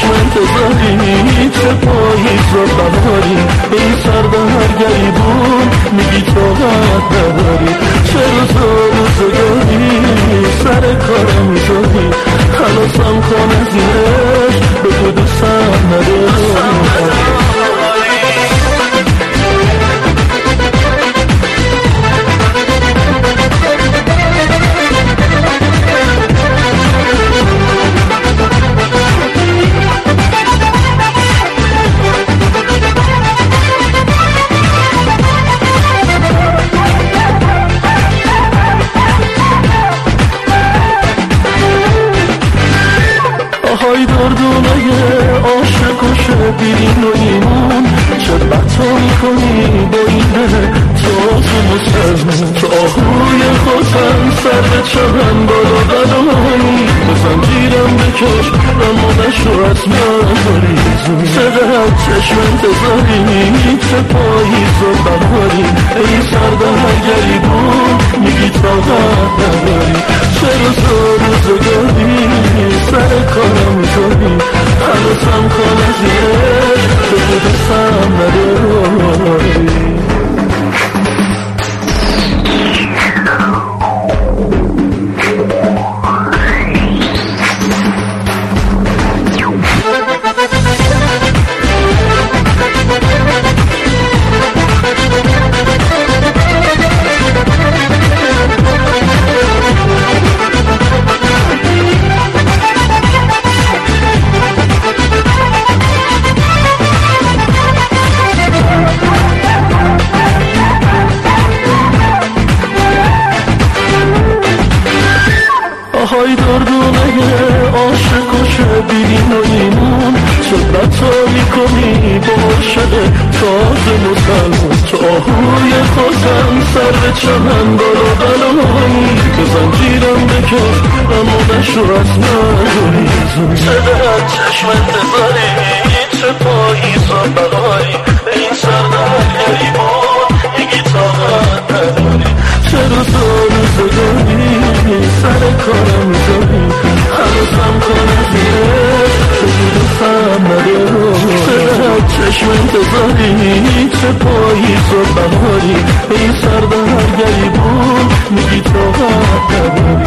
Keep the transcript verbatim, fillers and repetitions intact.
چشم انتظاری چه پاییز و بهاری این سرد هر گریبون میگی طاقت نداری چرا تو روزگاری سر کارم میذاری خلاصم کن از این عشق بگو دوستم نداری های دردونای عاشق و شبیرین و ایمون چه بطا میکنی با این ده تاز و مسلمون تو آهوی خودم سر به چهم بالا بلایی به زنجیرم بکش اما نشو از من بریزون چقدر چشم انتظاری چه پاییز و بهاری ای سرد هر گریبون میگی طاقت نداری چرا تو روزگاری سر کارم میکنی خلاصم کن از این بگو دوستم نداری های دردونه عاشق و شبیرین و ایمون چه بطا میکنی با شده تاز مسلمون تو آهوی خودم سر به چمن بالا بلایی به زنجیرم بکش اما نشو از من گریزون چقدر چشم انتظاری چه پاییز و بهاری این سرد هر گریبون میگی طاقت نداری چرا تو روزگاری سر کارم میذاری خلاصم کن از این بگو دوستم نداری چقدر چشم انتظاری چه پاییز و بهاری این سرد هر گریبون میگی طاقت نداری